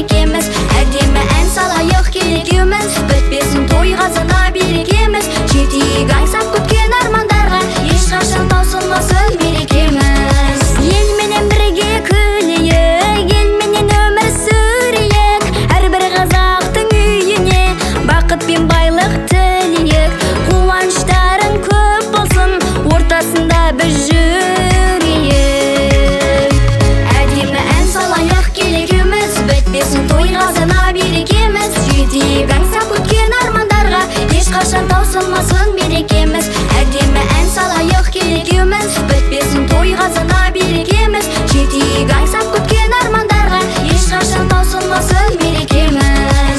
берекеміз. Әдемі ән салайық келекеміз, бітпесін той қазына берекеміз. Жетейік аңсап күткен армандарға, ешқашан таусылмасын берекеміз. Елменен бірге күлейік, елменен өмір сүрейік, әрбір қазақтың үйіне бақыт пен байлық тілейік. Қуаныштарың көп болсын, ортасында біз жүрейік. Әдемі ән салайық келекеміз, бітпесін той қазына берекеміз. Жетейік аңсап күткен армандарға, ешқашан таусылмасын берекеміз. Әдемі ән салайық келекеміз, бітпесін той қазына берекеміз. Жетейік аңсап күткен армандарға, ешқашан таусылмасын берекеміз.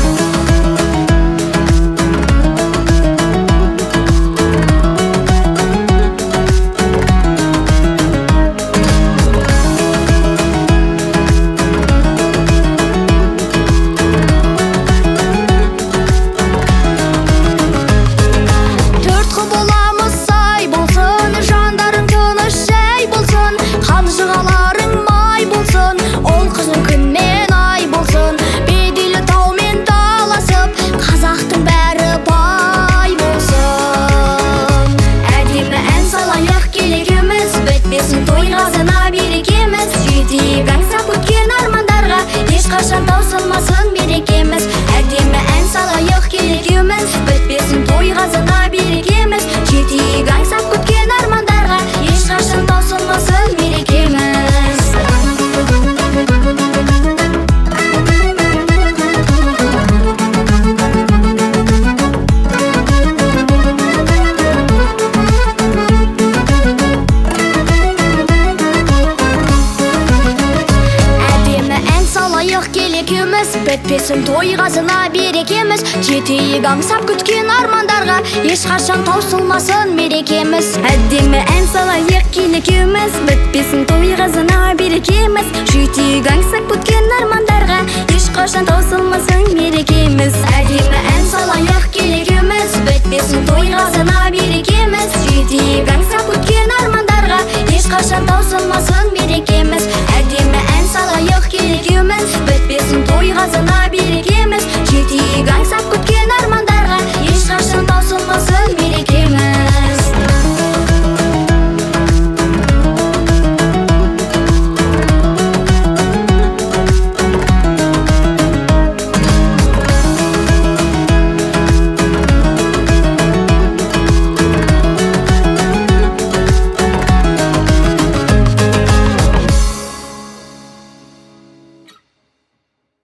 Ешқашан таусылмасын берекеміз. Әдемі ән салайық келекеміз, бітпесін той қазына берекеміз. Жетейік аңсап күткен армандарға, ешқашан таусылмасын берекеміз. Келекеміз, бітпесін той қазына берекеміз. Жетейік аңсап күткен армандарға, ешқашан таусылмасын берекеміз. Әдемі ән салайық келекеміз, бітпесін той қазына берекеміз. Жетейік аңсап күткен армандарға, ешқашан таусылмасын